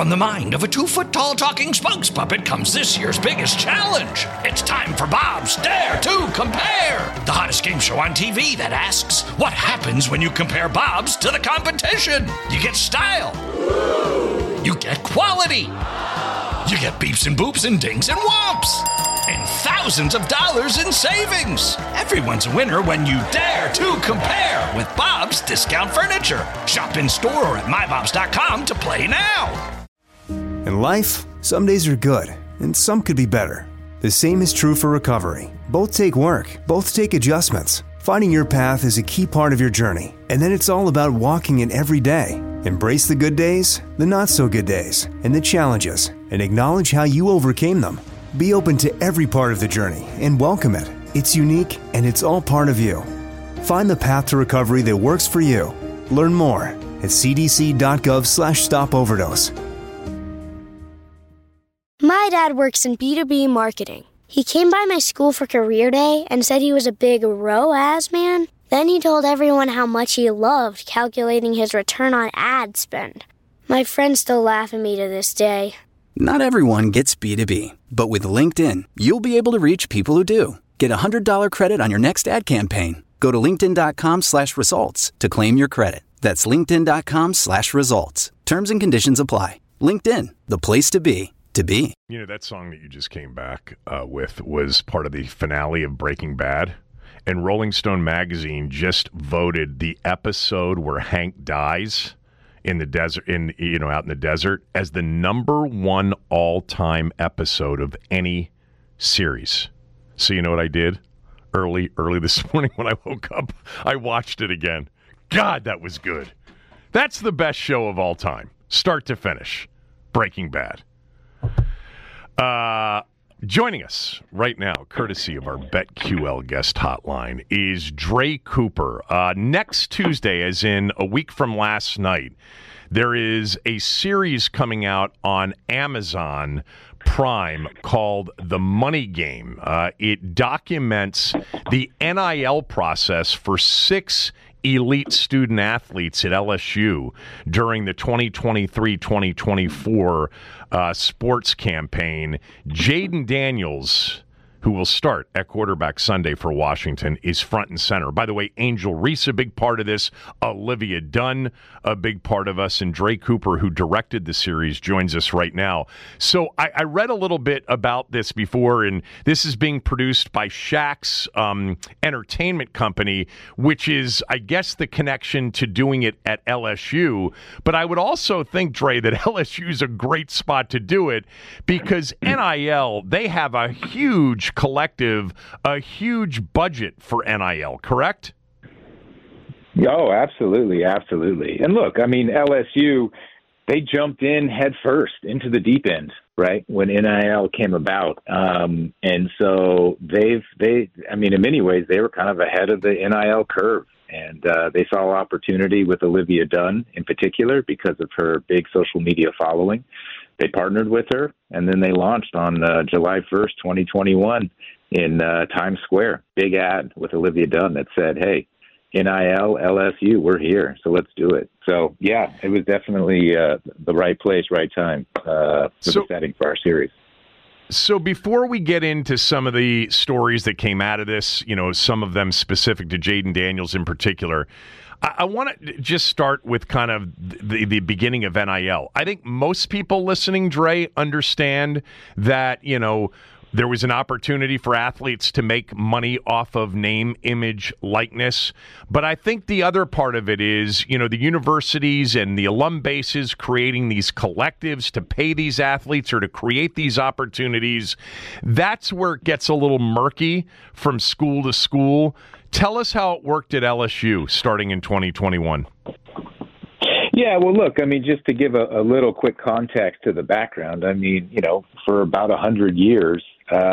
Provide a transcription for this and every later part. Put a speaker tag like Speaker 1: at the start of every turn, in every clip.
Speaker 1: From the mind of a 2-foot-tall talking spokes puppet comes this year's biggest challenge. It's time for Bob's Dare to Compare, the hottest game show on TV that asks, what happens when you compare Bob's to the competition? You get style. You get quality. You get beeps and boops and dings and whomps. And thousands of dollars in savings. Everyone's a winner when you dare to compare with Bob's Discount Furniture. Shop in store or at mybobs.com to play now.
Speaker 2: In life, some days are good, and some could be better. The same is true for recovery. Both take work, both take adjustments. Finding your path is a key part of your journey, and then it's all about walking it every day. Embrace the good days, the not-so-good days, and the challenges, and acknowledge how you overcame them. Be open to every part of the journey and welcome it. It's unique, and it's all part of you. Find the path to recovery that works for you. Learn more at cdc.gov/stopoverdose.
Speaker 3: My dad works in B2B marketing. He came by my school for career day and said he was a big ROAS man. Then he told everyone how much he loved calculating his return on ad spend. My friends still laugh at me to this day.
Speaker 4: Not everyone gets B2B, but with LinkedIn, you'll be able to reach people who do. Get a $100 credit on your next ad campaign. Go to linkedin.com/results to claim your credit. That's linkedin.com/results. Terms and conditions apply. LinkedIn, the place to be. You
Speaker 5: know, that song that you just came back with was part of the finale of Breaking Bad. And Rolling Stone magazine just voted the episode where Hank dies in the desert, out in the desert, as the #1 all-time episode of any series. So you know what I did? Early this morning when I woke up, I watched it again. God, that was good. That's the best show of all time, start to finish. Breaking Bad. Joining us right now, courtesy of our BetQL guest hotline, is Dre Cooper. Next Tuesday, as in a week from last night, there is a series coming out on Amazon Prime called The Money Game. It documents the NIL process for 6 elite student athletes at LSU during the 2023-2024 sports campaign. Jaden Daniels, who will start at quarterback Sunday for Washington, is front and center. By the way, Angel Reese, a big part of this. Olivia Dunn, a big part of us. And Dre Cooper, who directed the series, joins us right now. So I read a little bit about this before, and this is being produced by Shaq's entertainment company, which is, I guess, the connection to doing it at LSU. But I would also think, Dre, that LSU is a great spot to do it because NIL, they have a huge collective, a huge budget for NIL, correct?
Speaker 6: Oh, absolutely. And look, I mean, LSU, they jumped in head first into the deep end, right, when NIL came about. And so in many ways, they were kind of ahead of the NIL curve. And they saw opportunity with Olivia Dunn in particular because of her big social media following. They partnered with her, and then they launched on July 1st, 2021 in Times Square. Big ad with Olivia Dunn that said, hey, NIL, LSU, we're here, so let's do it. So, yeah, it was definitely the right place, right time for the setting for our series.
Speaker 5: So before we get into some of the stories that came out of this, some of them specific to Jaden Daniels in particular, I want to just start with kind of the beginning of NIL. I think most people listening, Dre, understand that, there was an opportunity for athletes to make money off of name, image, likeness. But I think the other part of it is, the universities and the alum bases creating these collectives to pay these athletes or to create these opportunities. That's where it gets a little murky from school to school. Tell us how it worked at LSU starting in 2021.
Speaker 6: Yeah, well, look, just to give a little quick context to the background, for about 100 years,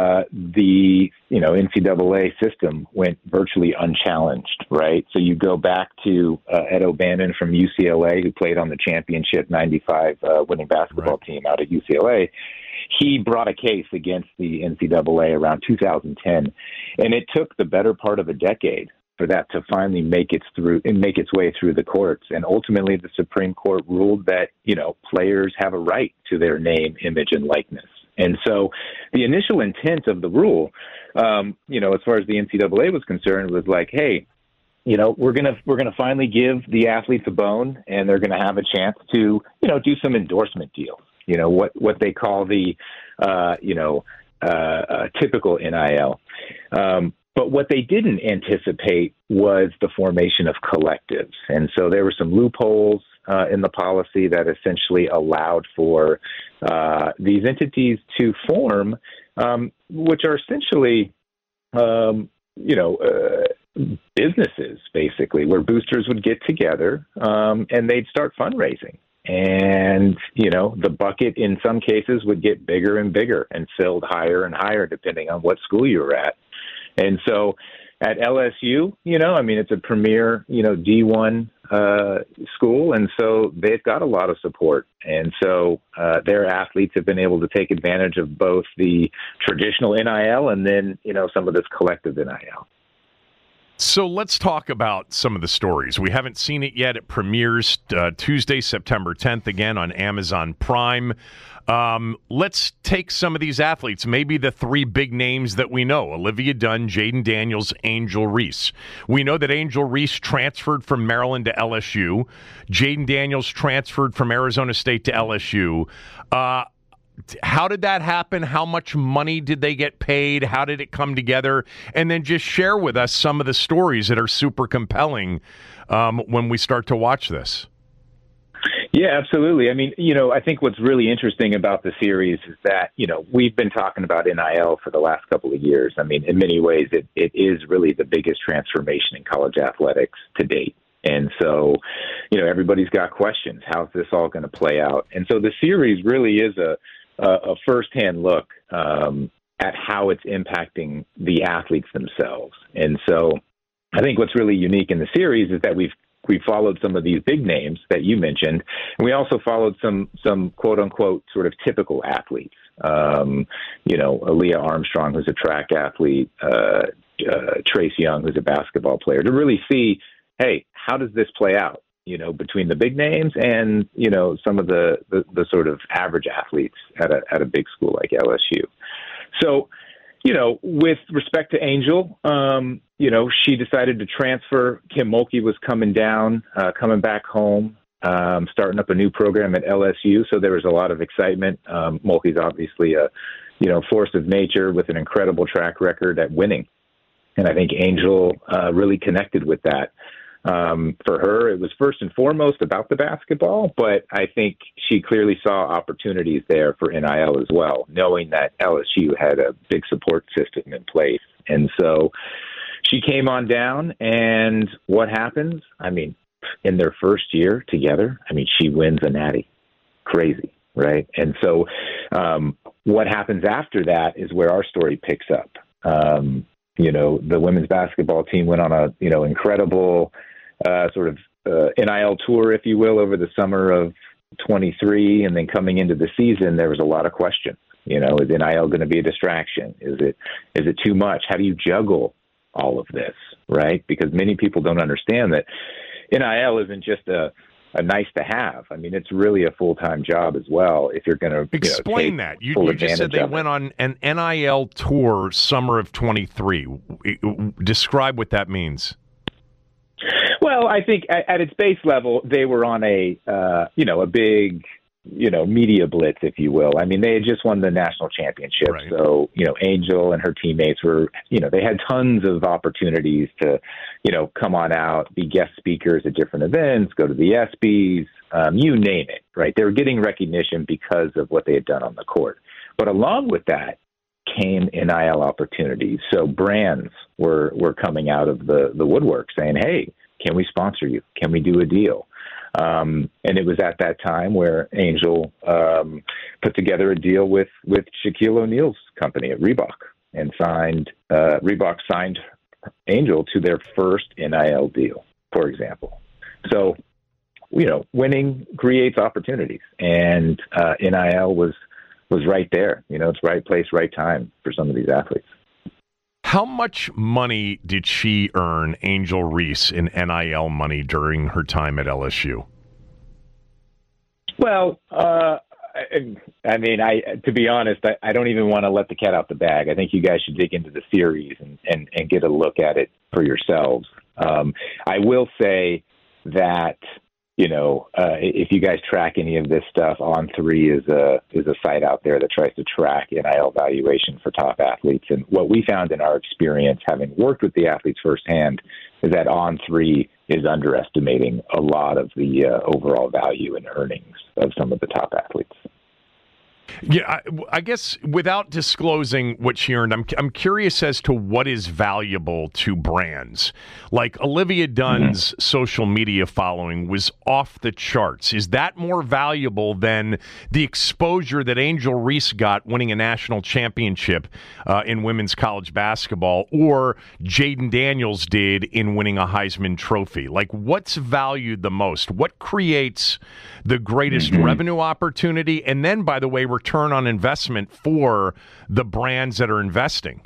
Speaker 6: the NCAA system went virtually unchallenged, right? So you go back to Ed O'Bannon from UCLA, who played on the championship 95 winning basketball team out at UCLA. He brought a case against the NCAA around 2010, and it took the better part of a decade for that to finally make its way through the courts. And ultimately, the Supreme Court ruled that, players have a right to their name, image, and likeness. And so the initial intent of the rule, as far as the NCAA was concerned, was like, hey, we're gonna finally give the athletes a bone, and they're gonna have a chance to, do some endorsement deals. What they call the, typical NIL. But what they didn't anticipate was the formation of collectives. And so there were some loopholes in the policy that essentially allowed for these entities to form, which are essentially, businesses, basically, where boosters would get together and they'd start fundraising. And, the bucket in some cases would get bigger and bigger and filled higher and higher, depending on what school you were at. And so at LSU, it's a premier, D1 school. And so they've got a lot of support. And so their athletes have been able to take advantage of both the traditional NIL and then, some of this collective NIL.
Speaker 5: So let's talk about some of the stories. We haven't seen it yet. It premieres Tuesday, September 10th, again on Amazon Prime. Let's take some of these athletes, maybe the three big names that we know: Olivia Dunne, Jayden Daniels, Angel Reese. We know that Angel Reese transferred from Maryland to LSU. Jayden Daniels transferred from Arizona State to LSU. How did that happen? How much money did they get paid? How did it come together? And then just share with us some of the stories that are super compelling when we start to watch this.
Speaker 6: Yeah, absolutely. I mean, I think what's really interesting about the series is that, we've been talking about NIL for the last couple of years. I mean, in many ways, it is really the biggest transformation in college athletics to date. And so, everybody's got questions. How's this all going to play out? And so the series really is a firsthand look at how it's impacting the athletes themselves. And so I think what's really unique in the series is that we've followed some of these big names that you mentioned, and we also followed some quote unquote sort of typical athletes. Aaliyah Armstrong, who's a track athlete, Trace Young, who's a basketball player, to really see, hey, how does this play out? Between the big names and, some of the sort of average athletes at a big school like LSU. So, with respect to Angel, she decided to transfer. Kim Mulkey was coming back home, starting up a new program at LSU. So there was a lot of excitement. Mulkey's obviously a, force of nature with an incredible track record at winning. And I think Angel really connected with that. For her, it was first and foremost about the basketball, but I think she clearly saw opportunities there for NIL as well, knowing that LSU had a big support system in place. And so she came on down, and what happens? I mean, in their first year together, she wins a natty. Crazy, right? And so what happens after that is where our story picks up. The women's basketball team went on a, incredible sort of NIL tour, if you will, over the summer of 23. And then coming into the season, there was a lot of questions. Is NIL going to be a distraction? Is it too much? How do you juggle all of this, right? Because many people don't understand that NIL isn't just a nice to have. It's really a full-time job as well. If you're going to
Speaker 5: explain that, you just said they went on an NIL tour summer of 23. Describe what that means.
Speaker 6: Well, I think at its base level, they were on a big, media blitz, if you will. They had just won the national championship. Right. So, Angel and her teammates were, they had tons of opportunities to, come on out, be guest speakers at different events, go to the ESPYs, you name it, right? They were getting recognition because of what they had done on the court. But along with that came NIL opportunities. So brands were coming out of the woodwork saying, hey, can we sponsor you? Can we do a deal? And it was at that time where Angel put together a deal with Shaquille O'Neal's company at Reebok and Reebok signed Angel to their first NIL deal, for example. So, winning creates opportunities, and NIL was right there. It's right place, right time for some of these athletes.
Speaker 5: How much money did she earn, Angel Reese, in NIL money during her time at LSU?
Speaker 6: Well, to be honest, I don't even want to let the cat out the bag. I think you guys should dig into the series and get a look at it for yourselves. I will say that, if you guys track any of this stuff, On3 is a site out there that tries to track NIL valuation for top athletes. And what we found in our experience, having worked with the athletes firsthand, is that On3 is underestimating a lot of the overall value and earnings of some of the top athletes.
Speaker 5: Yeah, I guess without disclosing what she earned, I'm curious as to what is valuable to brands. Like Olivia Dunn's social media following was off the charts. Is that more valuable than the exposure that Angel Reese got winning a national championship in women's college basketball, or Jayden Daniels did in winning a Heisman Trophy? Like, what's valued the most? What creates the greatest revenue opportunity? And then, by the way, return on investment for the brands that are investing?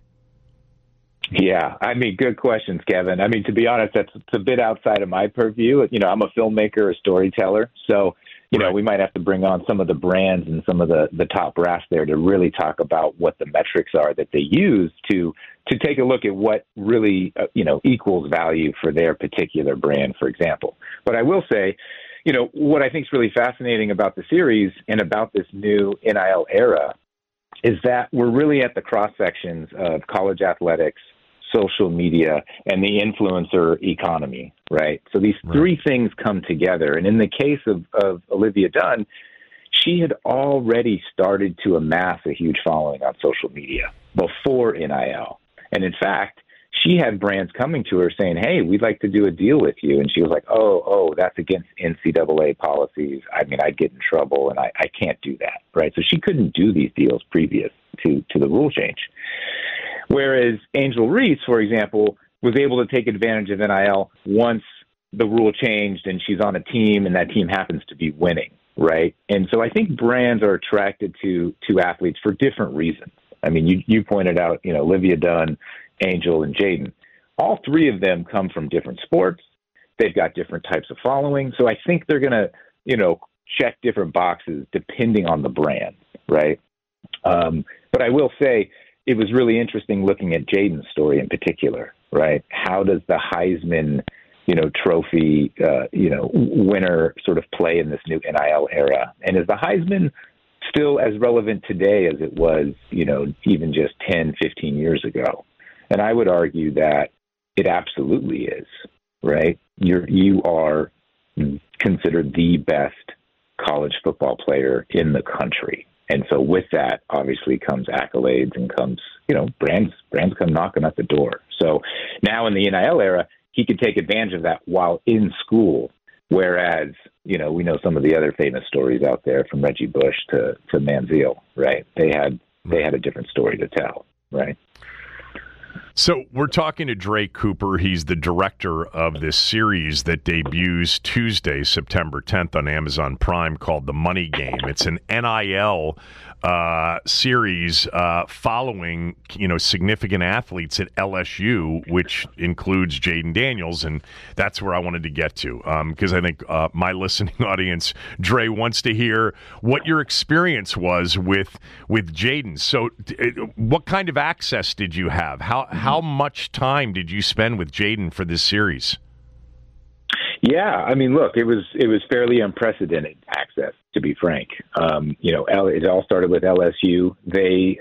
Speaker 6: Yeah, good questions, Kevin. To be honest, it's a bit outside of my purview. I'm a filmmaker, a storyteller, so we might have to bring on some of the brands and some of the top brass there to really talk about what the metrics are that they use to take a look at what really equals value for their particular brand, for example. But I will say, what I think is really fascinating about the series and about this new NIL era is that we're really at the cross sections of college athletics, social media, and the influencer economy, right? So these three things come together. And in the case of Olivia Dunn, she had already started to amass a huge following on social media before NIL. And in fact, she had brands coming to her saying, hey, we'd like to do a deal with you. And she was like, oh, that's against NCAA policies. I'd get in trouble, and I can't do that, right? So she couldn't do these deals previous to the rule change. Whereas Angel Reese, for example, was able to take advantage of NIL once the rule changed and she's on a team and that team happens to be winning, right? And so I think brands are attracted to athletes for different reasons. You pointed out, Olivia Dunn, Angel, and Jayden. All three of them come from different sports. They've got different types of following. So I think they're going to, check different boxes depending on the brand, right? But I will say it was really interesting looking at Jayden's story in particular, right? How does the Heisman, trophy, winner sort of play in this new NIL era? And is the Heisman still as relevant today as it was, even just 10, 15 years ago? And I would argue that it absolutely is, right? You are considered the best college football player in the country. And so with that, obviously, comes accolades and comes, brands come knocking at the door. So now in the NIL era, he could take advantage of that while in school. Whereas, we know some of the other famous stories out there, from Reggie Bush to Manziel, right? They had a different story to tell, right?
Speaker 5: So we're talking to Dre Cooper. He's the director of this series that debuts Tuesday, September 10th on Amazon Prime, called The Money Game. It's an NIL series following, significant athletes at LSU, which includes Jayden Daniels, and that's where I wanted to get to, because I think my listening audience, Dre, wants to hear what your experience was with Jayden. So what kind of access did you have? How much time did you spend with Jayden for this series?
Speaker 6: Yeah, look, it was fairly unprecedented access, to be frank. It all started with LSU. They,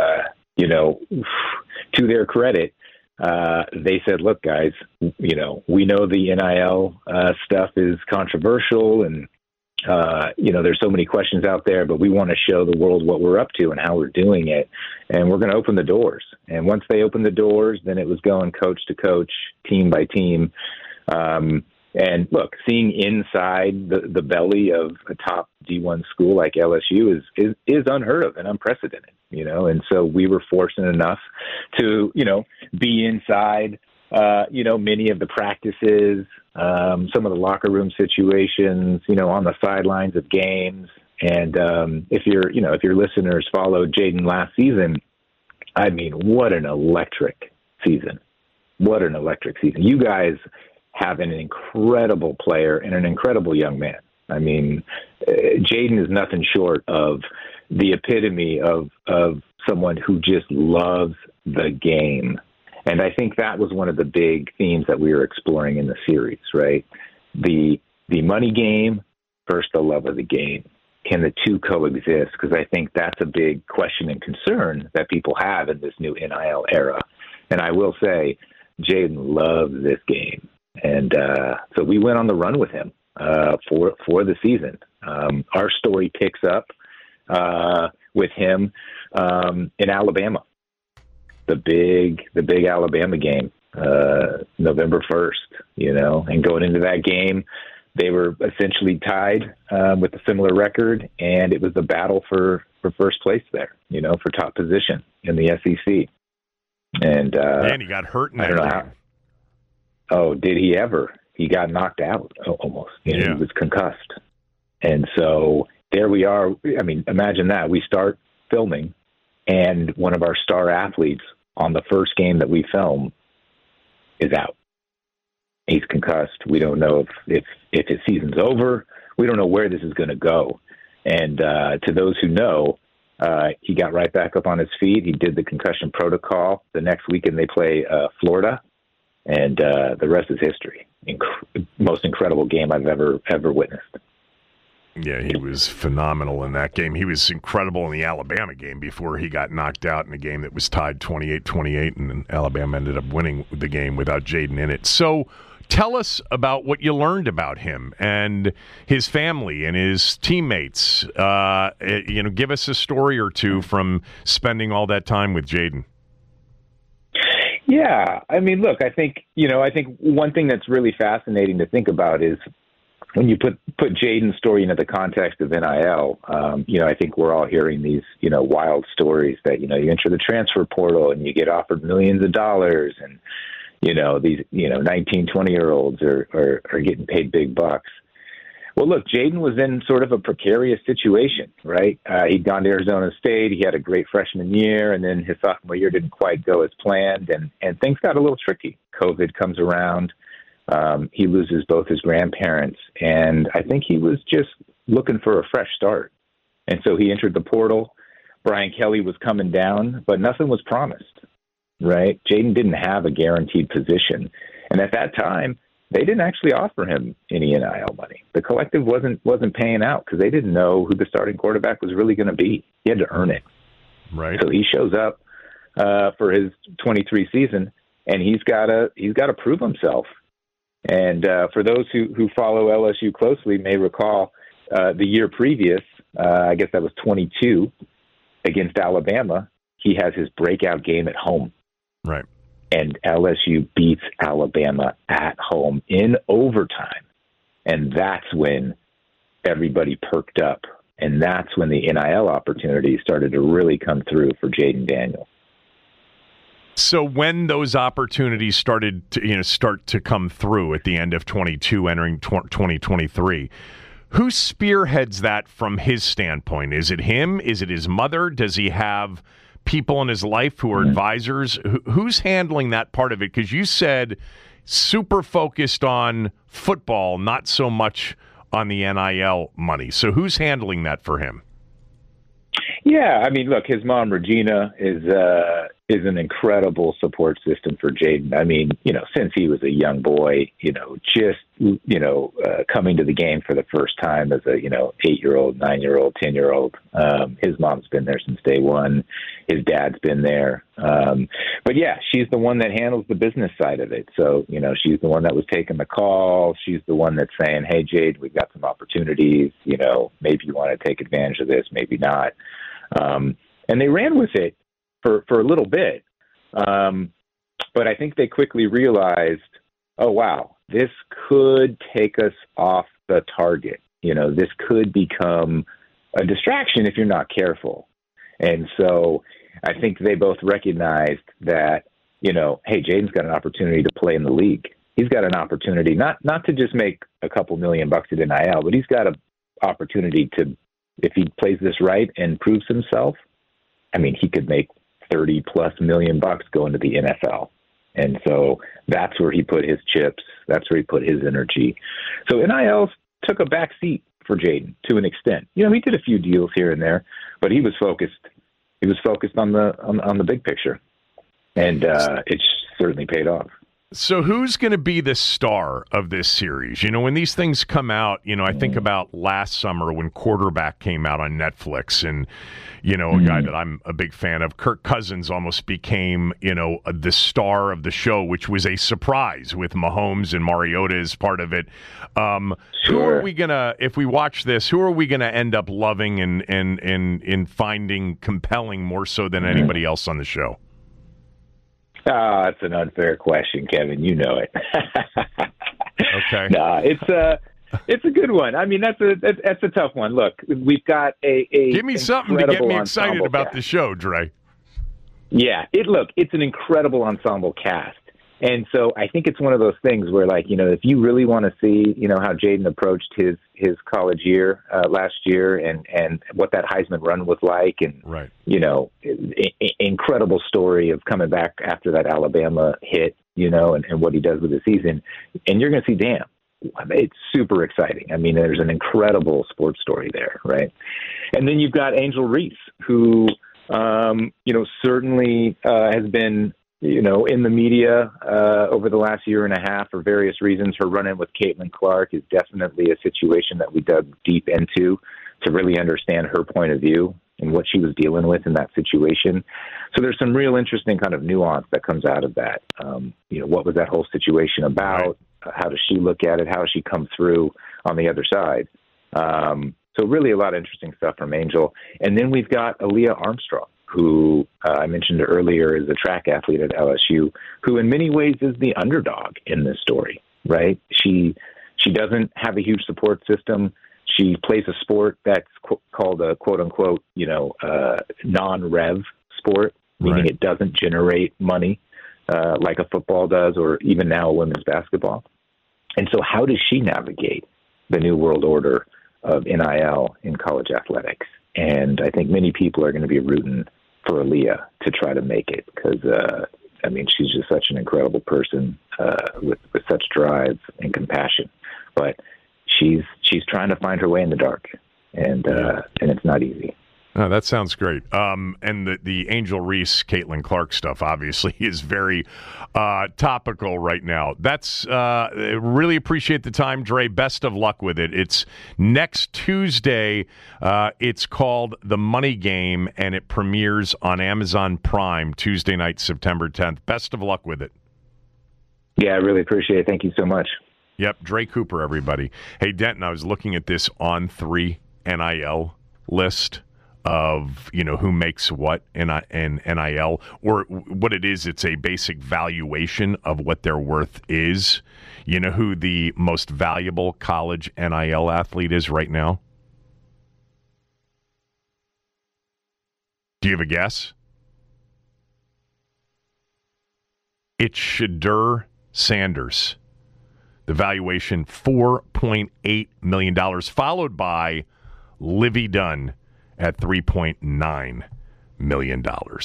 Speaker 6: to their credit, they said, look, guys, we know the NIL stuff is controversial and, there's so many questions out there, but we want to show the world what we're up to and how we're doing it. And we're going to open the doors. And once they opened the doors, then it was going coach to coach, team by team. And look, seeing inside the belly of a top D1 school like LSU is unheard of and unprecedented, and so we were fortunate enough to, be inside, many of the practices, some of the locker room situations, on the sidelines of games. And if your listeners followed Jayden last season, what an electric season. What an electric season. You guys have an incredible player and an incredible young man. I mean, Jaden is nothing short of the epitome of someone who just loves the game. And I think that was one of the big themes that we were exploring in the series, right? The money game versus the love of the game. Can the two coexist? Because I think that's a big question and concern that people have in this new NIL era. And I will say, Jaden loves this game. And so we went on the run with him for the season. Our story picks up with him in Alabama. The big Alabama game, November 1st, and going into that game, they were essentially tied with a similar record, and it was the battle for first place there, for top position in the SEC. And
Speaker 5: he got hurt in that game.
Speaker 6: Oh, did he ever? He got knocked out almost. He was concussed. And so there we are. I mean, imagine that. We start filming, and one of our star athletes on the first game that we film is out. He's concussed. We don't know if his season's over. We don't know where this is going to go. And to those who know, he got right back up on his feet. He did the concussion protocol. The next weekend they play Florida, and the rest is history. Most incredible game I've ever witnessed.
Speaker 5: Yeah, he was phenomenal in that game. He was incredible in the Alabama game before he got knocked out in a game that was tied 28-28, and then Alabama ended up winning the game without Jaden in it. So tell us about what you learned about him and his family and his teammates. Give us a story or two from spending all that time with Jaden.
Speaker 6: Yeah, I mean, look, I think one thing that's really fascinating to think about is when you put Jaden's story into the context of NIL, I think we're all hearing these, wild stories that, you enter the transfer portal and you get offered millions of dollars, and, these, 19, 20-year-olds are getting paid big bucks. Well, look, Jaden was in sort of a precarious situation, right? He'd gone to Arizona State. He had a great freshman year, and then his sophomore year didn't quite go as planned, and things got a little tricky. COVID comes around. He loses both his grandparents, and I think he was just looking for a fresh start. And so he entered the portal. Brian Kelly was coming down, but nothing was promised, right? Jaden didn't have a guaranteed position. And at that time, they didn't actually offer him any NIL money. The collective wasn't paying out because they didn't know who the starting quarterback was really going to be. He had to earn it.
Speaker 5: Right.
Speaker 6: So he shows up for his 23 season, and he's got to prove himself. And for those who follow LSU closely may recall the year previous, I guess that was 22, against Alabama, he has his breakout game at home.
Speaker 5: Right.
Speaker 6: And LSU beats Alabama at home in overtime. And that's when everybody perked up. And that's when the NIL opportunities started to really come through for Jaden Daniels.
Speaker 5: So when those opportunities started to come through at the end of 22, entering 2023, who spearheads that from his standpoint? Is it him? Is it his mother? Does he have people in his life who are advisors? Who's handling that part of it? Because you said super focused on football, not so much on the NIL money. So who's handling that for him?
Speaker 6: Yeah, I mean, look, his mom, Regina, is an incredible support system for Jaden. I mean, since he was a young boy, coming to the game for the first time as a, 8-year-old, 9-year-old, 10-year-old, his mom's been there since day one. His dad's been there. But yeah, she's the one that handles the business side of it. So, she's the one that was taking the call. She's the one that's saying, hey, Jade, we've got some opportunities. Maybe you want to take advantage of this, maybe not. And they ran with it for a little bit. But I think they quickly realized, oh, wow, this could take us off the target. This could become a distraction if you're not careful. And so I think they both recognized that, hey, Jaden's got an opportunity to play in the league. He's got an opportunity not to just make a couple $1 million at NIL, but he's got an opportunity to, if he plays this right and proves himself, I mean, he could make $30+ million going to the NFL. And so that's where he put his chips. That's where he put his energy. So NIL took a back seat for Jaden to an extent. He did a few deals here and there, but he was focused. He was focused on the big picture, and it's certainly paid off.
Speaker 5: So who's going to be the star of this series? When these things come out, I think about last summer when Quarterback came out on Netflix, and, a guy that I'm a big fan of, Kirk Cousins, almost became, the star of the show, which was a surprise with Mahomes and Mariota as part of it. Who are we going to, if we watch this, who are we going to end up loving and finding compelling more so than anybody else on the show?
Speaker 6: Oh, it's an unfair question, Kevin. You know it.
Speaker 5: Okay.
Speaker 6: No, it's a good one. I mean, that's a tough one. Look, we've got a
Speaker 5: give me something to get me excited about the show, Dre.
Speaker 6: Yeah, it's an incredible ensemble cast. And so I think it's one of those things where, if you really want to see, how Jaden approached his college year last year and what that Heisman run was like, and,
Speaker 5: right.
Speaker 6: Incredible story of coming back after that Alabama hit, and what he does with the season. And you're going to see, damn, it's super exciting. I mean, there's an incredible sports story there, right? And then you've got Angel Reese, who, certainly has been, in the media over the last year and a half for various reasons. Her run-in with Caitlin Clark is definitely a situation that we dug deep into to really understand her point of view and what she was dealing with in that situation. So there's some real interesting kind of nuance that comes out of that. What was that whole situation about? How does she look at it? How does she come through on the other side? So really a lot of interesting stuff from Angel. And then we've got Aaliyah Armstrong, who I mentioned earlier is a track athlete at LSU, who in many ways is the underdog in this story, right? She doesn't have a huge support system. She plays a sport that's called a quote-unquote, non-rev sport, meaning it doesn't generate money like a football does, or even now a women's basketball. And so how does she navigate the new world order of NIL in college athletics? And I think many people are going to be rooting for Aaliyah to try to make it because, she's just such an incredible person with such drive and compassion. But she's trying to find her way in the dark, and it's not easy.
Speaker 5: Oh, that sounds great. And the Angel Reese, Caitlin Clark stuff obviously is very topical right now. That's really appreciate the time, Dre. Best of luck with it. It's next Tuesday. It's called The Money Game, and it premieres on Amazon Prime Tuesday night, September 10th. Best of luck with it.
Speaker 6: Yeah, I really appreciate it. Thank you so much.
Speaker 5: Yep, Dre Cooper, everybody. Hey, Denton, I was looking at this On3 NIL list of who makes what in NIL, or what it is. It's a basic valuation of what their worth is. You know who the most valuable college NIL athlete is right now? Do you have a guess? It's Shedeur Sanders. The valuation $4.8 million, followed by Livy Dunn at $3.9 million.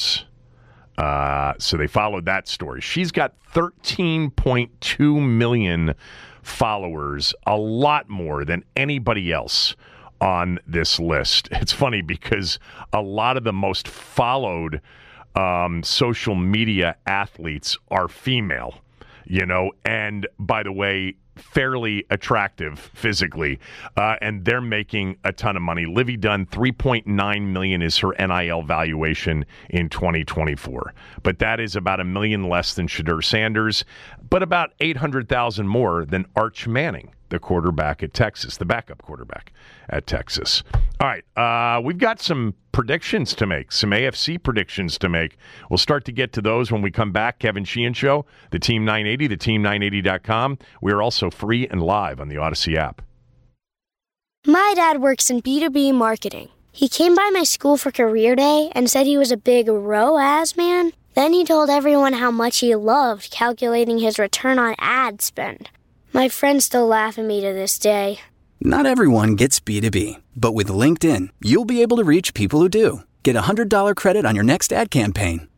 Speaker 5: So they followed that story. She's got 13.2 million followers, a lot more than anybody else on this list. It's funny because a lot of the most followed social media athletes are female, and by the way, fairly attractive physically, and they're making a ton of money. Livy Dunn, $3.9 million is her NIL valuation in 2024, but that is about $1 million less than Shedeur Sanders, but about $800,000 more than Arch Manning, the quarterback at Texas, the backup quarterback at Texas. All right, we've got some predictions to make, some AFC predictions to make. We'll start to get to those when we come back. Kevin Sheehan Show, the Team 980, theteam980.com. We are also free and live on the Odyssey app.
Speaker 3: My dad works in B2B marketing. He came by my school for career day and said he was a big ROAS man. Then he told everyone how much he loved calculating his return on ad spend. My friends still laugh at me to this day.
Speaker 4: Not everyone gets B2B, but with LinkedIn, you'll be able to reach people who do. Get $100 credit on your next ad campaign.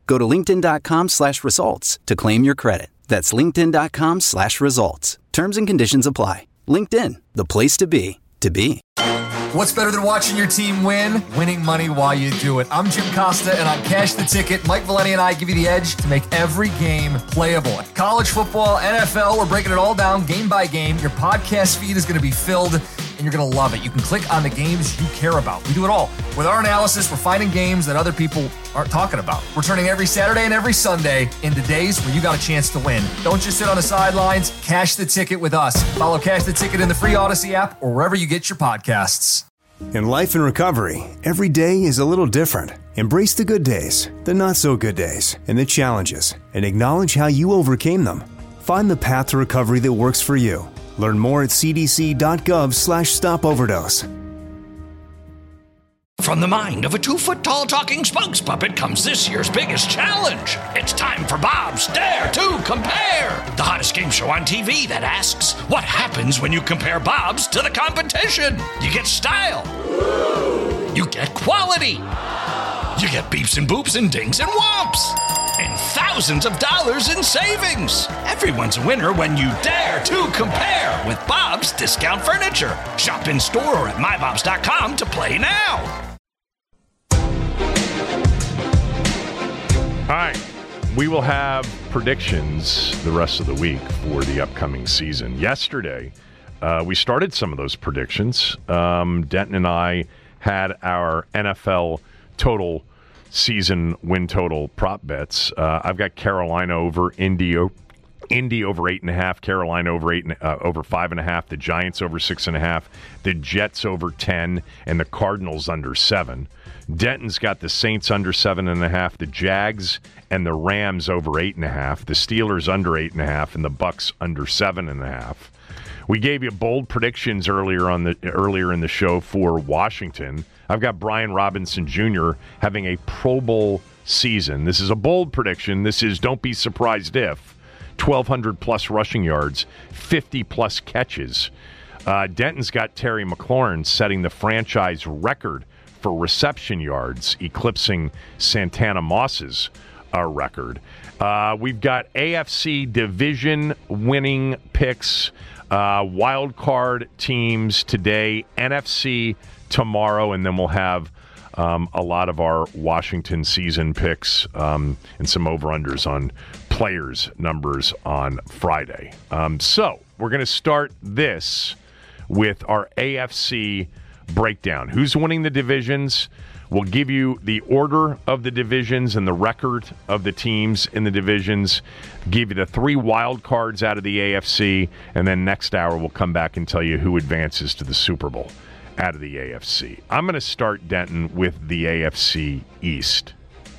Speaker 4: Go to linkedin.com/results to claim your credit. That's linkedin.com/results. Terms and conditions apply. LinkedIn, the place to be, to be.
Speaker 7: What's better than watching your team win? Winning money while you do it. I'm Jim Costa, and on Cash the Ticket, Mike Valeni and I give you the edge to make every game playable. College football, NFL, we're breaking it all down game by game. Your podcast feed is going to be filled, and you're going to love it. You can click on the games you care about. We do it all. With our analysis, we're finding games that other people aren't talking about. We're turning every Saturday and every Sunday into days where you got a chance to win. Don't just sit on the sidelines. Cash the Ticket with us. Follow Cash the Ticket in the free Odyssey app or wherever you get your podcasts.
Speaker 2: In life and recovery, every day is a little different. Embrace the good days, the not so good days, and the challenges, and acknowledge how you overcame them. Find the path to recovery that works for you. Learn more at cdc.gov/stopoverdose.
Speaker 1: From the mind of a 2-foot-tall talking spokes puppet comes this year's biggest challenge. It's time for Bob's Dare to Compare, the hottest game show on TV that asks, what happens when you compare Bob's to the competition? You get style. You get quality. You get beeps and boops and dings and whomps. And thousands of dollars in savings. Everyone's a winner when you dare to compare with Bob's Discount Furniture. Shop in store or at mybobs.com to play now.
Speaker 5: All right, we will have predictions the rest of the week for the upcoming season. Yesterday, we started some of those predictions. Denton and I had our NFL total season win total prop bets. I've got Carolina over Indy over 8.5, Carolina over 5.5, the Giants over 6.5, the Jets over 10, and the Cardinals under 7. Denton's got the Saints under 7.5, the Jags and the Rams over 8.5, the Steelers under 8.5, and the Bucks under 7.5. We gave you bold predictions earlier in the show for Washington. I've got Brian Robinson Jr. having a Pro Bowl season. This is a bold prediction. This is don't be surprised if 1,200-plus rushing yards, 50-plus catches. Denton's got Terry McLaurin setting the franchise record for reception yards, eclipsing Santana Moss's record. We've got AFC division winning picks, wild card teams today, NFC tomorrow, and then we'll have a lot of our Washington season picks and some over-unders on players' numbers on Friday. So we're going to start this with our AFC breakdown. Who's winning the divisions? We'll give you the order of the divisions and the record of the teams in the divisions, give you the 3 wild cards out of the AFC, and then next hour we'll come back and tell you who advances to the Super Bowl out of the AFC. I'm going to start, Denton, with the AFC East.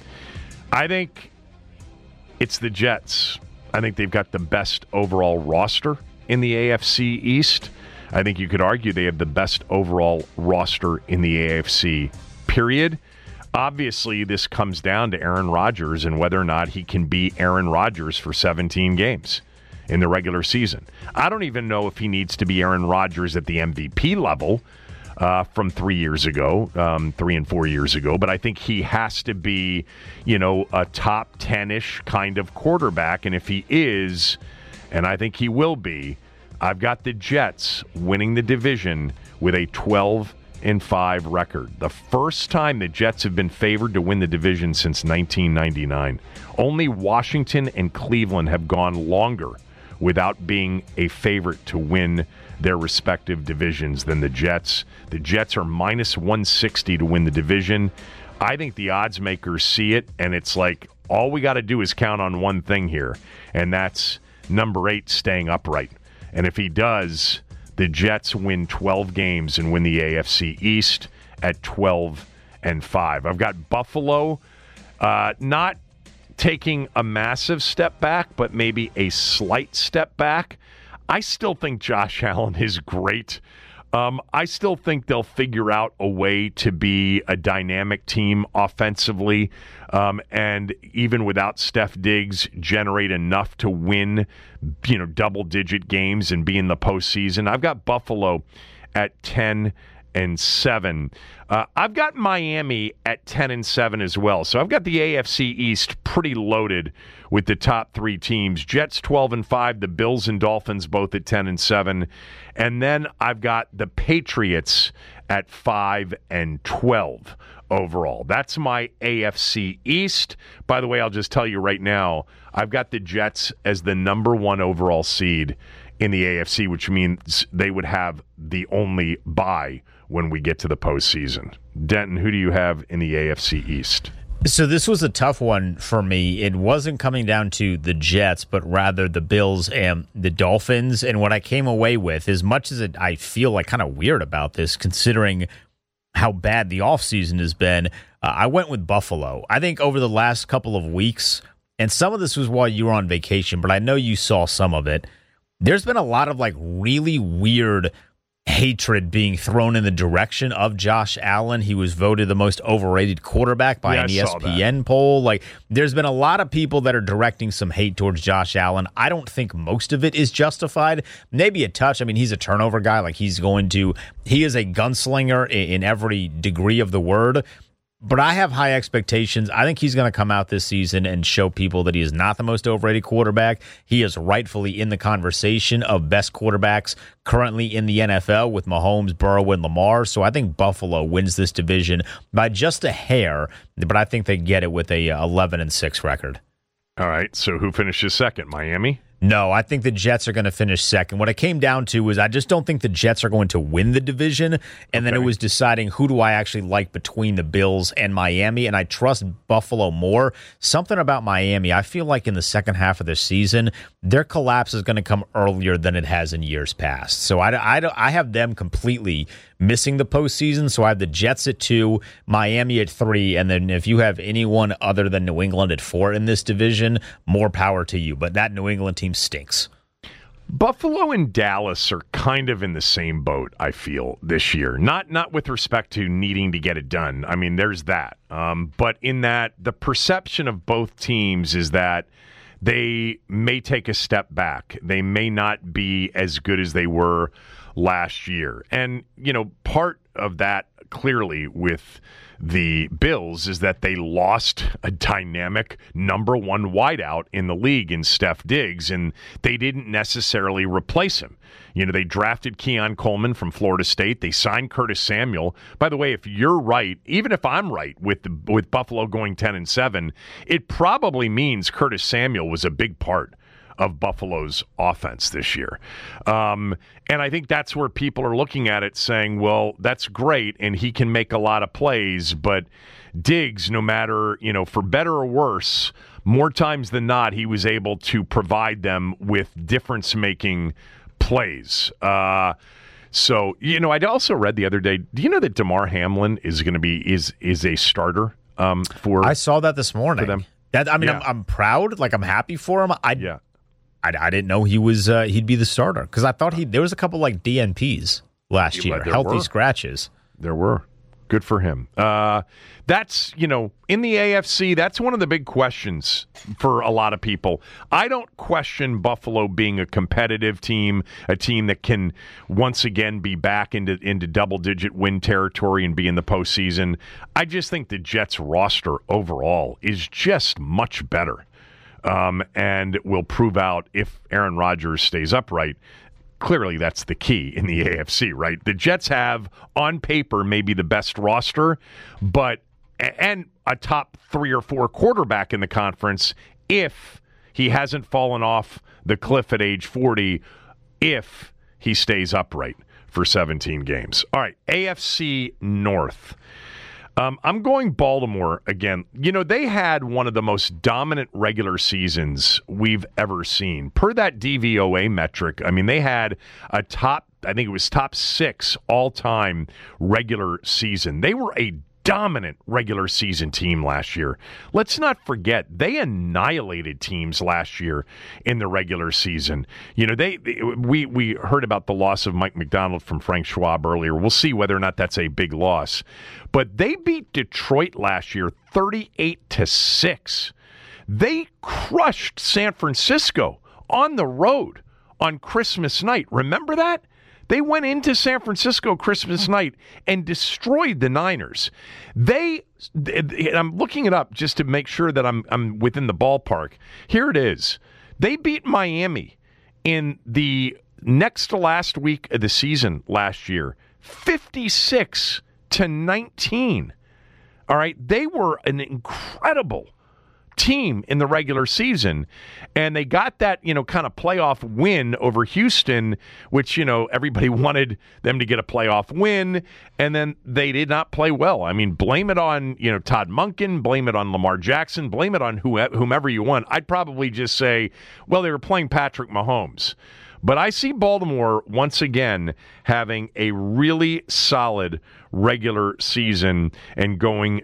Speaker 5: I think it's the Jets. I think they've got the best overall roster in the AFC East. I think you could argue they have the best overall roster in the AFC, period. Obviously, this comes down to Aaron Rodgers and whether or not he can be Aaron Rodgers for 17 games in the regular season. I don't even know if he needs to be Aaron Rodgers at the MVP level from 3 years ago, 3 and 4 years ago, but I think he has to be, a top 10-ish kind of quarterback, and if he is, and I think he will be, I've got the Jets winning the division with a 12-5 record. The first time the Jets have been favored to win the division since 1999. Only Washington and Cleveland have gone longer without being a favorite to win their respective divisions than the Jets. The Jets are minus 160 to win the division. I think the odds makers see it, and it's like all we got to do is count on one thing here, and that's number 8 staying upright. And if he does, the Jets win 12 games and win the AFC East at 12-5. I've got Buffalo not taking a massive step back, but maybe a slight step back. I still think Josh Allen is great. I still think they'll figure out a way to be a dynamic team offensively, and even without Steph Diggs, generate enough to win, double-digit games and be in the postseason. I've got Buffalo at 10-6. 10-7. I've got Miami at 10-7 as well. So I've got the AFC East pretty loaded with the top three teams. Jets 12-5, the Bills and Dolphins both at 10-7. And then I've got the Patriots at 5-12 overall. That's my AFC East. By the way, I'll just tell you right now, I've got the Jets as the number one overall seed in the AFC, which means they would have the only bye when we get to the postseason. Denton, who do you have in the AFC East?
Speaker 8: So this was a tough one for me. It wasn't coming down to the Jets, but rather the Bills and the Dolphins. And what I came away with, as much as I feel like kind of weird about this, considering how bad the offseason has been, I went with Buffalo. I think over the last couple of weeks, and some of this was while you were on vacation, but I know you saw some of it, there's been a lot of like really weird hatred being thrown in the direction of Josh Allen. He was voted the most overrated quarterback by an ESPN poll. Like, there's been a lot of people that are directing some hate towards Josh Allen. I don't think most of it is justified. Maybe a touch. I mean, he's a turnover guy. Like, he is a gunslinger in every degree of the word. But I have high expectations. I think he's going to come out this season and show people that he is not the most overrated quarterback. He is rightfully in the conversation of best quarterbacks currently in the NFL with Mahomes, Burrow, and Lamar. So I think Buffalo wins this division by just a hair, but I think they get it with a 11-6 record.
Speaker 5: All right, so who finishes second? Miami?
Speaker 8: No, I think the Jets are going to finish second. What it came down to was I just don't think the Jets are going to win the division. And then it was deciding who do I actually like between the Bills and Miami. And I trust Buffalo more. Something about Miami, I feel like in the second half of the season, their collapse is going to come earlier than it has in years past. So I have them completely missing the postseason. So I have the Jets at 2, Miami at 3. And then if you have anyone other than New England at 4 in this division, more power to you. But that New England team stinks.
Speaker 5: Buffalo and Dallas are kind of in the same boat, I feel, this year. Not with respect to needing to get it done. I mean, there's that. But in that, the perception of both teams is that they may take a step back. They may not be as good as they were last year. And, you know, part of that clearly with the Bills is that they lost a dynamic number one wideout in the league in Steph Diggs, and they didn't necessarily replace him. You know, they drafted Keon Coleman from Florida State. They signed Curtis Samuel. By the way, if you're right, even if I'm right with Buffalo going 10-7, it probably means Curtis Samuel was a big part of Buffalo's offense this year. And I think that's where people are looking at it saying, well, that's great, and he can make a lot of plays, but Diggs, no matter, you know, for better or worse, more times than not, he was able to provide them with difference-making plays. So, you know, I'd also read the other day, do you know that Damar Hamlin is going to be is a starter for
Speaker 8: I saw that this morning.
Speaker 5: For them?
Speaker 8: I'm proud, like I'm happy for him. I didn't know he was he'd be the starter because I thought there was a couple like DNPs last year, healthy scratches.
Speaker 5: There were. Good for him. That's, you know, in the AFC, that's one of the big questions for a lot of people. I don't question Buffalo being a competitive team, a team that can once again be back into double-digit win territory and be in the postseason. I just think the Jets roster overall is just much better. And will prove out if Aaron Rodgers stays upright. Clearly, that's the key in the AFC, right? The Jets have, on paper, maybe the best roster, and a top 3 or 4 quarterback in the conference if he hasn't fallen off the cliff at age 40, if he stays upright for 17 games. All right, AFC North. I'm going Baltimore again. You know, they had one of the most dominant regular seasons we've ever seen. Per that DVOA metric, I mean, they had a top 6 all-time regular season. They were a dominant regular season team last year. Let's not forget, they annihilated teams last year in the regular season. You know, we heard about the loss of Mike McDonald from Frank Schwab earlier. We'll see whether or not that's a big loss. But they beat Detroit last year 38-6. They crushed San Francisco on the road on Christmas night. Remember that? They went into San Francisco Christmas night and destroyed the Niners. I'm looking it up just to make sure that I'm within the ballpark. Here it is. They beat Miami in the next to last week of the season last year, 56-19. All right, they were an incredible team in the regular season, and they got that, kind of playoff win over Houston, which, everybody wanted them to get a playoff win, and then they did not play well. I mean, blame it on, Todd Monken, blame it on Lamar Jackson, blame it on whomever you want. I'd probably just say, well, they were playing Patrick Mahomes. But I see Baltimore once again having a really solid regular season and going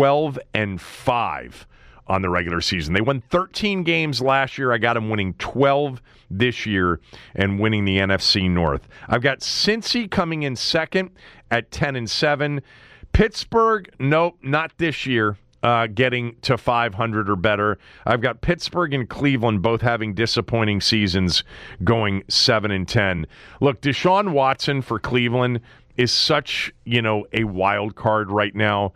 Speaker 5: 12-5 on the regular season. They won 13 games last year. I got them winning 12 this year and winning the NFC North. I've got Cincy coming in second at 10-7. Pittsburgh, nope, not this year. Getting to 500 or better. I've got Pittsburgh and Cleveland both having disappointing seasons, going 7-10. Look, Deshaun Watson for Cleveland is such, a wild card right now.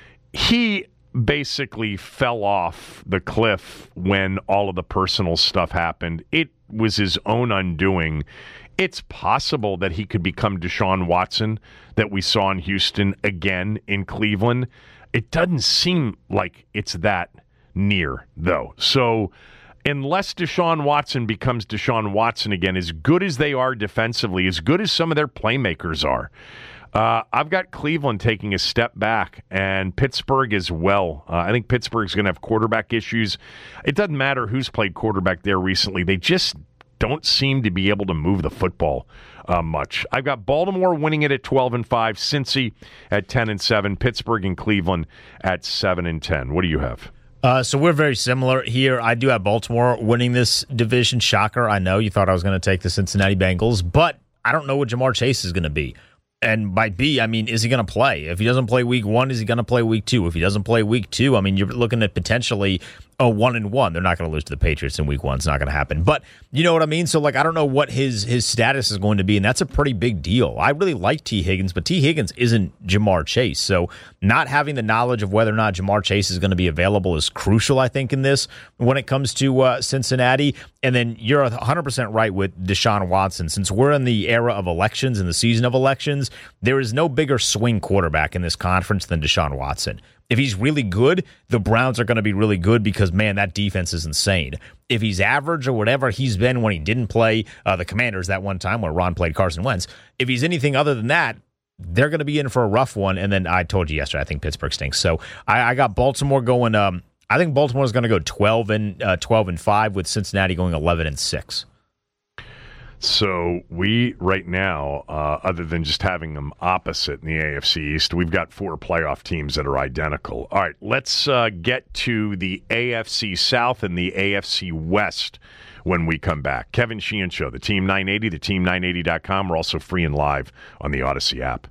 Speaker 5: He basically fell off the cliff when all of the personal stuff happened. It was his own undoing. It's possible that he could become Deshaun Watson that we saw in Houston again in Cleveland. It doesn't seem like it's that near, though. So unless Deshaun Watson becomes Deshaun Watson again, as good as they are defensively, as good as some of their playmakers are, I've got Cleveland taking a step back, and Pittsburgh as well. I think Pittsburgh's going to have quarterback issues. It doesn't matter who's played quarterback there recently. They just don't seem to be able to move the football much. I've got Baltimore winning it at 12-5, Cincy at 10-7, Pittsburgh and Cleveland at 7-10. What do you have?
Speaker 8: So we're very similar here. I do have Baltimore winning this division. Shocker. I know you thought I was going to take the Cincinnati Bengals, but I don't know what Jamar Chase is going to be. And by B, I mean, is he going to play? If he doesn't play week 1, is he going to play week 2? If he doesn't play week 2, I mean, you're looking at potentially a 1-1. They're not going to lose to the Patriots in week 1. It's not going to happen. But you know what I mean? So, I don't know what his status is going to be, and that's a pretty big deal. I really like T. Higgins, but T. Higgins isn't Jamar Chase. So not having the knowledge of whether or not Jamar Chase is going to be available is crucial, I think, in this when it comes to Cincinnati. And then you're 100% right with Deshaun Watson. Since we're in the era of elections, in the season of elections, there is no bigger swing quarterback in this conference than Deshaun Watson. If he's really good, the Browns are going to be really good because, man, that defense is insane. If he's average or whatever he's been when he didn't play the Commanders that one time where Ron played Carson Wentz, if he's anything other than that, they're going to be in for a rough one. And then I told you yesterday, I think Pittsburgh stinks. So I got Baltimore going. I think Baltimore is going to go 12-5 with Cincinnati going 11-6.
Speaker 5: So we, right now, other than just having them opposite in the AFC East, we've got 4 playoff teams that are identical. All right, let's get to the AFC South and the AFC West when we come back. Kevin Sheehan Show, the Team 980, the Team980.com. We're also free and live on the Odyssey app.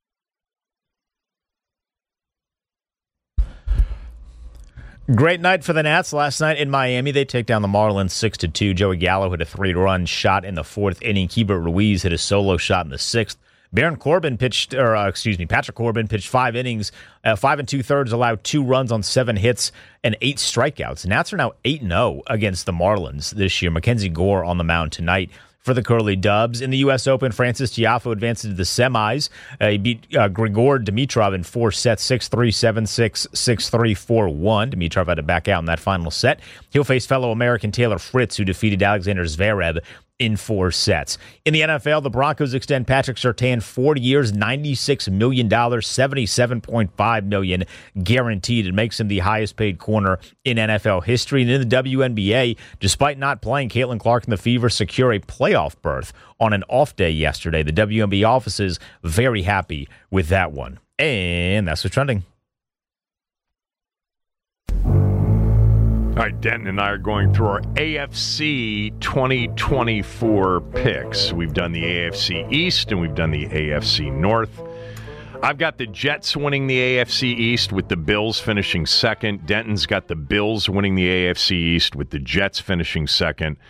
Speaker 8: Great night for the Nats last night in Miami. They take down the Marlins 6-2. Joey Gallo hit a 3-run shot in the 4th inning. Keibert Ruiz hit a solo shot in the 6th. Patrick Corbin pitched 5 innings, 5 2/3, allowed 2 runs on 7 hits and 8 strikeouts. Nats are now 8-0 against the Marlins this year. Mackenzie Gore on the mound tonight for the Curly Dubs. In the U.S. Open, Francis Tiafoe advances to the semis. He beat Grigor Dimitrov in 4 sets, 6-3, 7-6, 6-3, 4-1. Dimitrov had to back out in that final set. He'll face fellow American Taylor Fritz, who defeated Alexander Zverev in 4 sets. In the NFL, the Broncos extend Patrick Surtain 4 years, $96 million, $77.5 million guaranteed. It makes him the highest paid corner in NFL history. And in the WNBA, despite not playing, Caitlin Clark and the Fever secure a playoff berth on an off day yesterday. The WNBA offices very happy with that one. And that's what's trending.
Speaker 5: All right, Denton and I are going through our AFC 2024 picks. We've done the AFC East and we've done the AFC North. I've got the Jets winning the AFC East with the Bills finishing second. Denton's got the Bills winning the AFC East with the Jets finishing second.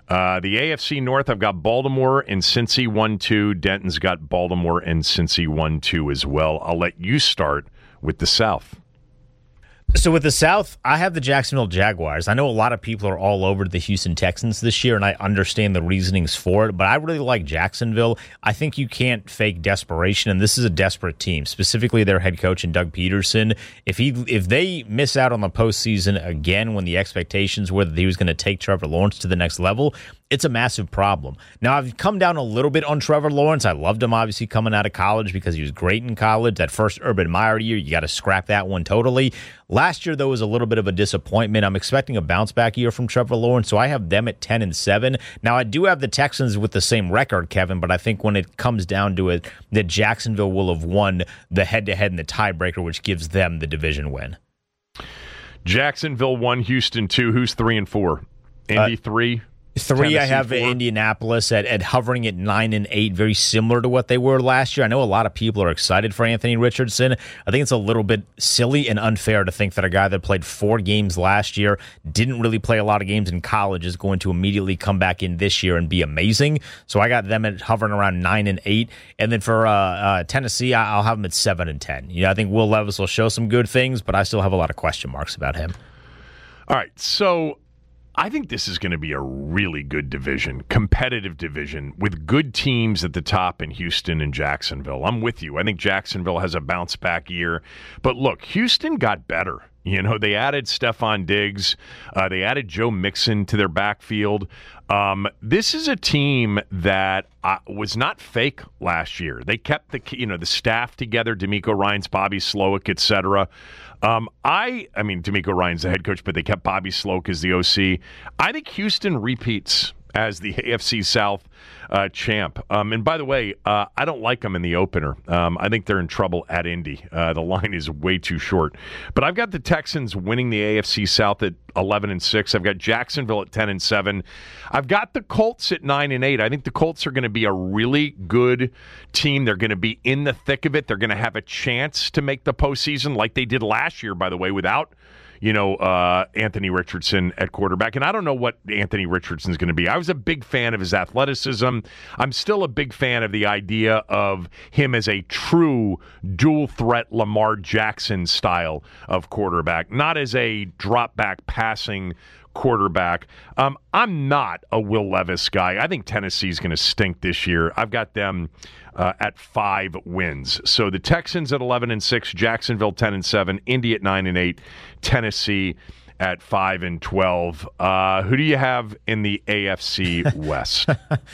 Speaker 5: The AFC North, I've got Baltimore and Cincy 1-2. Denton's got Baltimore and Cincy 1-2 as well. I'll let you start with the South.
Speaker 8: So with the South, I have the Jacksonville Jaguars. I know a lot of people are all over the Houston Texans this year, and I understand the reasonings for it, but I really like Jacksonville. I think you can't fake desperation, and this is a desperate team, specifically their head coach and Doug Peterson. If they miss out on the postseason again when the expectations were that he was going to take Trevor Lawrence to the next level, it's a massive problem. Now, I've come down a little bit on Trevor Lawrence. I loved him, obviously, coming out of college because he was great in college. That first Urban Meyer year, you got to scrap that one totally. Last year, though, was a little bit of a disappointment. I'm expecting a bounce-back year from Trevor Lawrence, so I have them at 10-7. Now, I do have the Texans with the same record, Kevin, but I think when it comes down to it, that Jacksonville will have won the head-to-head and the tiebreaker, which gives them the division win.
Speaker 5: Jacksonville 1, Houston 2. Who's 3 and 4? Indy 3.
Speaker 8: 3, Tennessee, I have 4. Indianapolis at hovering at 9-8, very similar to what they were last year. I know a lot of people are excited for Anthony Richardson. I think it's a little bit silly and unfair to think that a guy that played 4 games last year, didn't really play a lot of games in college, is going to immediately come back in this year and be amazing. So I got them at hovering around 9-8. And then for Tennessee, I'll have them at 7-10. You know, I think Will Levis will show some good things, but I still have a lot of question marks about him.
Speaker 5: All right, so I think this is going to be a really good division, competitive division, with good teams at the top in Houston and Jacksonville. I'm with you. I think Jacksonville has a bounce-back year. But look, Houston got better. You know, they added Stephon Diggs. They added Joe Mixon to their backfield. This is a team that was not fake last year. They kept the staff together, DeMeco Ryans, Bobby Slowick, etc. I mean, DeMeco Ryans the head coach, but they kept Bobby Slowick as the OC. I think Houston repeats as the AFC South champ. And by the way, I don't like them in the opener. I think they're in trouble at Indy. The line is way too short. But I've got the Texans winning the AFC South at 11-6. I've got Jacksonville at 10-7. I've got the Colts at 9-8. I think the Colts are going to be a really good team. They're going to be in the thick of it. They're going to have a chance to make the postseason like they did last year, by the way, without Anthony Richardson at quarterback. And I don't know what Anthony Richardson's going to be. I was a big fan of his athleticism. I'm still a big fan of the idea of him as a true dual-threat Lamar Jackson style of quarterback, not as a drop-back passing quarterback. I'm not a Will Levis guy. I think Tennessee's going to stink this year. I've got them at 5 wins. So the Texans at 11-6, Jacksonville 10-7, Indy at 9-8, Tennessee at 5-12. Who do you have in the AFC West?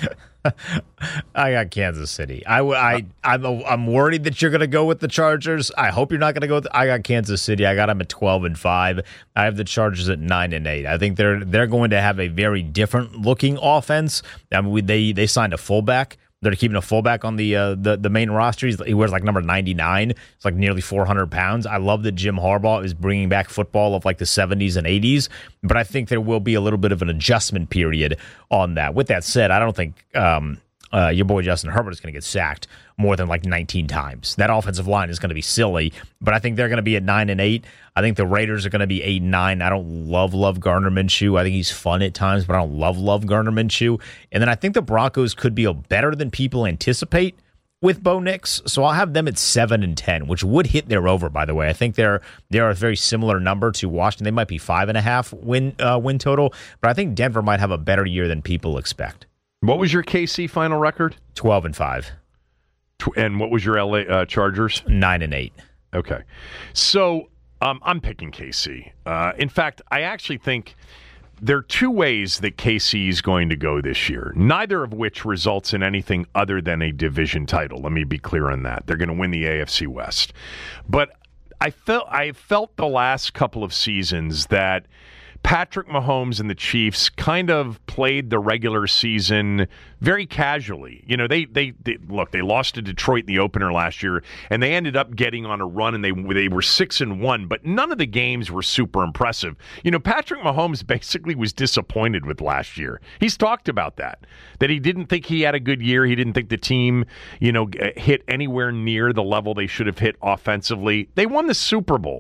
Speaker 8: I got Kansas City. I'm worried that you're going to go with the Chargers. I hope you're not going to go with I got Kansas City. I got them at 12-5. I have the Chargers at 9-8. I think they're going to have a very different looking offense. I mean, they signed a fullback. They're keeping a fullback on the main roster. He wears like number 99. It's like nearly 400 pounds. I love that Jim Harbaugh is bringing back football of like the 70s and 80s, but I think there will be a little bit of an adjustment period on that. With that said, I don't think your boy Justin Herbert is going to get sacked more than like 19 times. That offensive line is going to be silly, but I think they're going to be at 9-8. I think the Raiders are going to be 8-9. I don't love Gardner Minshew. I think he's fun at times, but I don't love Gardner Minshew. And then I think the Broncos could be better than people anticipate with Bo Nix. So I'll have them at 7-10, which would hit their over, by the way. I think they're a very similar number to Washington. They might be 5.5 win total, but I think Denver might have a better year than people expect.
Speaker 5: What was your KC final record?
Speaker 8: 12-5.
Speaker 5: And what was your LA Chargers?
Speaker 8: 9-8.
Speaker 5: Okay. So I'm picking KC. In fact, I actually think there are 2 ways that KC is going to go this year, neither of which results in anything other than a division title. Let me be clear on that. They're going to win the AFC West. But I felt the last couple of seasons that Patrick Mahomes and the Chiefs kind of played the regular season very casually. You know, they lost to Detroit in the opener last year, and they ended up getting on a run, and they were 6-1, but none of the games were super impressive. You know, Patrick Mahomes basically was disappointed with last year. He's talked about that he didn't think he had a good year. He didn't think the team, hit anywhere near the level they should have hit offensively. They won the Super Bowl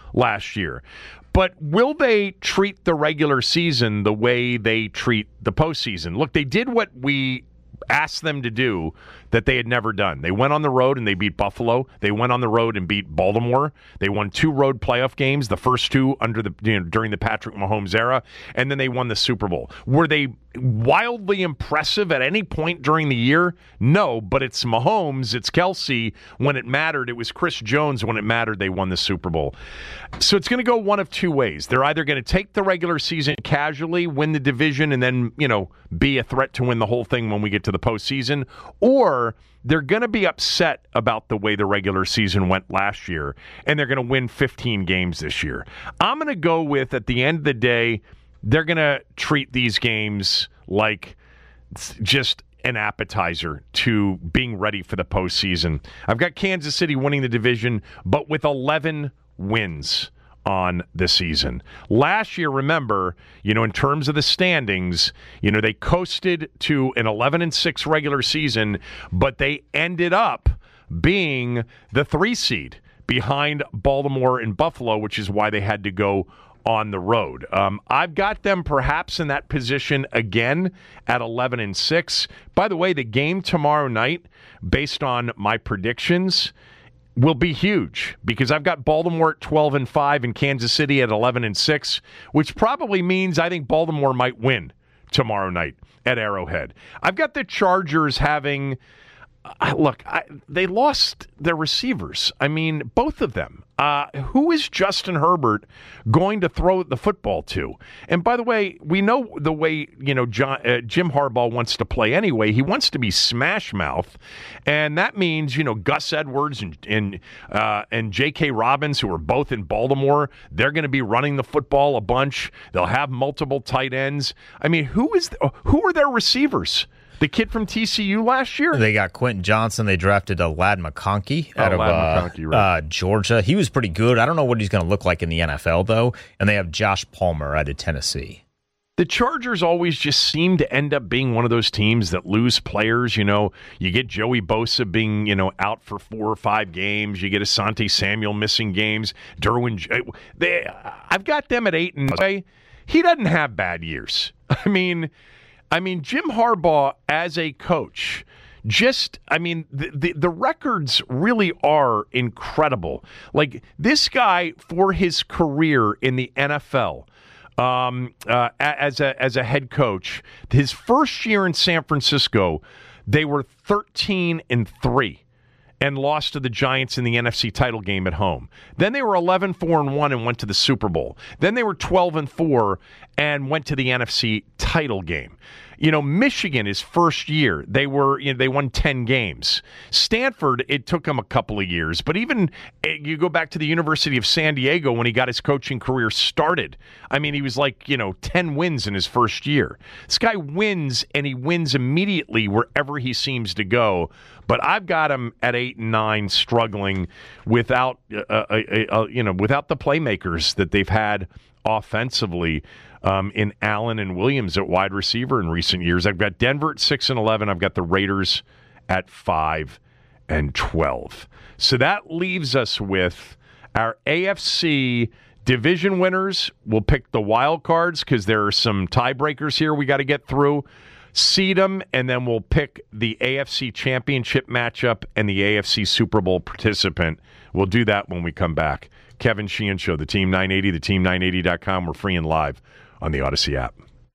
Speaker 5: last year. But will they treat the regular season the way they treat the postseason? Look, they did what we asked them to do that they had never done. They went on the road and they beat Buffalo. They went on the road and beat Baltimore. They won 2 road playoff games, the first 2 during the Patrick Mahomes era, and then they won the Super Bowl. Were they wildly impressive at any point during the year? No, but it's Mahomes, it's Kelsey. When it mattered, it was Chris Jones. When it mattered, they won the Super Bowl. So it's going to go one of 2 ways. They're either going to take the regular season casually, win the division, and then, be a threat to win the whole thing when we get to the postseason, or they're going to be upset about the way the regular season went last year, and they're going to win 15 games this year. I'm going to go with, at the end of the day, they're going to treat these games like just an appetizer to being ready for the postseason. I've got Kansas City winning the division, but with 11 wins on the season. Last year, remember, in terms of the standings, they coasted to an 11-6 regular season, but they ended up being the 3 seed behind Baltimore and Buffalo, which is why they had to go on the road. I've got them perhaps in that position again at 11-6. By the way, the game tomorrow night, based on my predictions, will be huge because I've got Baltimore at 12-5 and Kansas City at 11-6, which probably means I think Baltimore might win tomorrow night at Arrowhead. I've got the Chargers having, they lost their receivers. I mean, both of them. Who is Justin Herbert going to throw the football to? And by the way, we know the way Jim Harbaugh wants to play anyway. He wants to be smash mouth, and that means Gus Edwards and J.K. Robbins, who are both in Baltimore, they're going to be running the football a bunch. They'll have multiple tight ends. I mean, who are their receivers? The kid from TCU last year?
Speaker 8: They got Quentin Johnson. They drafted Ladd McConkey out of Georgia. He was pretty good. I don't know what he's going to look like in the NFL, though. And they have Josh Palmer out of Tennessee.
Speaker 5: The Chargers always just seem to end up being one of those teams that lose players. You get Joey Bosa being, out for 4 or 5 games. You get Asante Samuel missing games. I've got them at 8-8. He doesn't have bad years. I mean, Jim Harbaugh as a coach, the records really are incredible. Like, this guy, for his career in the NFL, as a head coach, his first year in San Francisco, they were 13-3. And lost to the Giants in the NFC title game at home. Then they were 11-4-1 and went to the Super Bowl. Then they were 12-4 and went to the NFC title game. Michigan, his first year, they won 10 games. Stanford, it took him a couple of years. But even you go back to the University of San Diego when he got his coaching career started. I mean, he was 10 wins in his first year. This guy wins, and he wins immediately wherever he seems to go. But I've got him at 8-9, struggling without without the playmakers that they've had offensively in Allen and Williams at wide receiver in recent years. I've got Denver at 6-11. I've got the Raiders at 5-12. So that leaves us with our AFC division winners. We'll pick the wild cards because there are some tiebreakers here we got to get through. Seed them, and then we'll pick the AFC Championship matchup and the AFC Super Bowl participant. We'll do that when we come back. Kevin Sheehan Show, the Team 980, theteam980.com. We're free and live on the Odyssey app.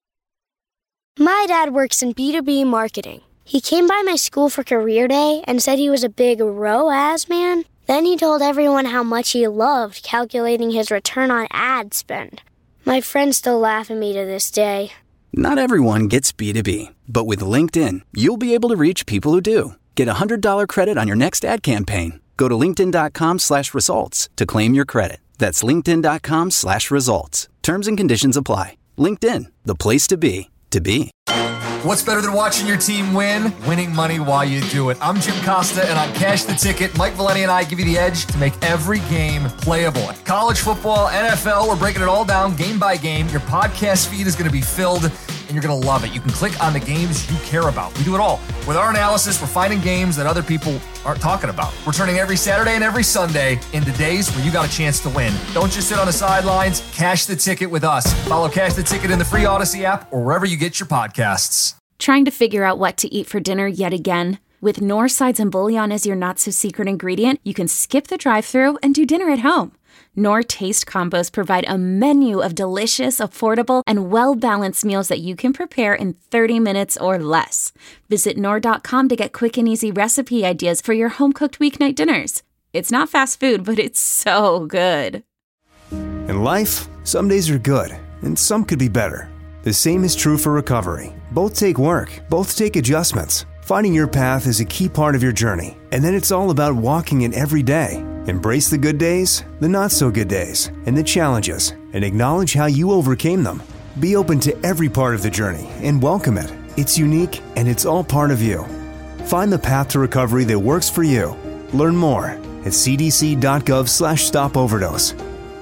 Speaker 3: My dad works in B2B marketing. He came by my school for career day and said he was a big ROAS man. Then he told everyone how much he loved calculating his return on ad spend. My friends still laugh at me to this day.
Speaker 4: Not everyone gets B2B, but with LinkedIn, you'll be able to reach people who do. Get $100 credit on your next ad campaign. Go to linkedin.com/results to claim your credit. That's linkedin.com/results. Terms and conditions apply. LinkedIn, the place to be, to be.
Speaker 7: What's better than watching your team win? Winning money while you do it. I'm Jim Costa, and on Cash the Ticket, Mike Valeni and I give you the edge to make every game playable. College football, NFL, we're breaking it all down game by game. Your podcast feed is going to be filled, and and you're going to love it. You can click on the games you care about. We do it all. With our analysis, we're finding games that other people aren't talking about. We're turning every Saturday and every Sunday into days where you got a chance to win. Don't just sit on the sidelines. Cash the ticket with us. Follow Cash the Ticket in the free Odyssey app or wherever you get your podcasts.
Speaker 9: Trying to figure out what to eat for dinner yet again? With Knorr sides and bouillon as your not-so-secret ingredient, you can skip the drive-thru and do dinner at home. Knorr Taste Combos provide a menu of delicious, affordable, and well-balanced meals that you can prepare in 30 minutes or less. Visit Knorr.com to get quick and easy recipe ideas for your home-cooked weeknight dinners. It's not fast food, but it's so good.
Speaker 2: In life, some days are good, and some could be better. The same is true for recovery. Both take work, both take adjustments. Finding your path is a key part of your journey, and then it's all about walking it every day. Embrace the good days, the not-so-good days, and the challenges, and acknowledge how you overcame them. Be open to every part of the journey and welcome it. It's unique, and it's all part of you. Find the path to recovery that works for you. Learn more at cdc.gov/stopoverdose.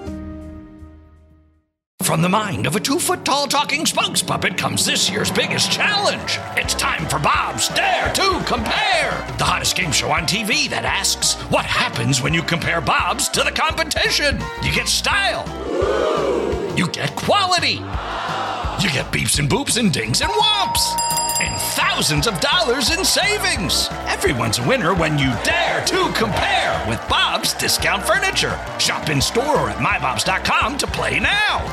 Speaker 1: From the mind of a 2-foot-tall talking spokes puppet comes this year's biggest challenge. It's time for Bob's Dare to Compare, the hottest game show on TV that asks, what happens when you compare Bob's to the competition? You get style. You get quality. You get beeps and boops and dings and whomps. And thousands of dollars in savings. Everyone's a winner when you dare to compare with Bob's Discount Furniture. Shop in store or at mybobs.com to play now.